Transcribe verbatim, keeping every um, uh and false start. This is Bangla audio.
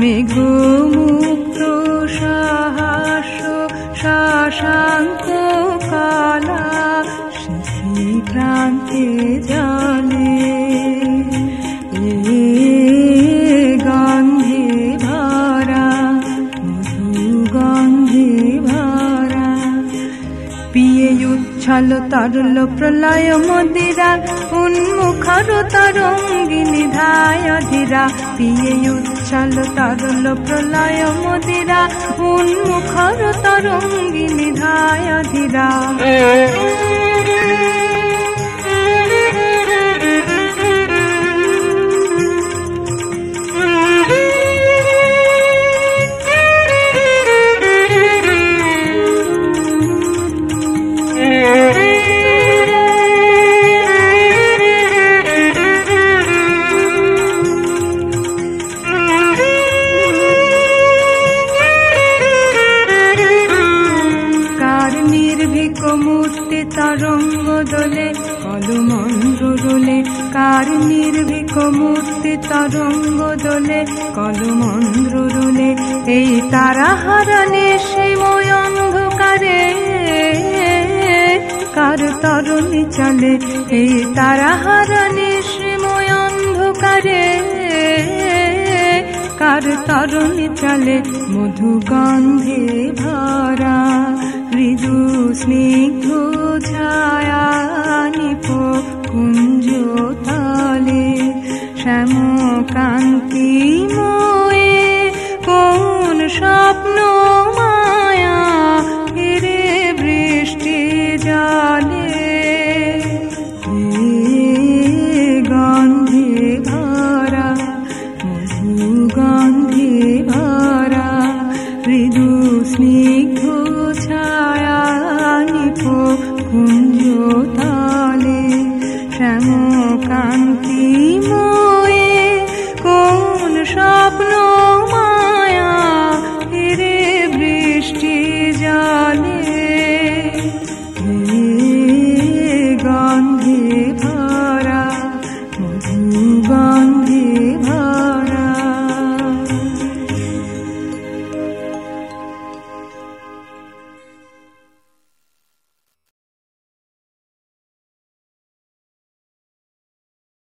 মেঘমুক্ত সাহাস্য শাশাঙ্ক কালা শিশি প্রান্তে জলে এ গন্ধে ভরা মধু গন্ধে ভরা পিয়ে উচ্ছল তরল প্রলয় মদিরা উন্মুখর তরঙ্গিনী ধায় ধীরা পিয়ে উচ্ছল তরল প্রলয় মদিরা উন্মুখর তরঙ্গিনী ধায় ধীরা মূর্তি তরঙ্গ দোলে কলমন্দ্র রোলে কার নির্ভীক মূর্তি তরঙ্গ দোলে কলমন্দ্র রোলে এই তারা হারানে শ্রীময় অন্ধকারে কার তরণী চলে এই তারা হারানে শ্রীময় অন্ধকারে কার তরণী চলে মধু গন্ধে ভরা মৃদু স্নিগ্ধ ছায়া নিপ কুঞ্জ তলে শ্যাম কান্তি ময়ে কোন স্বপ্ন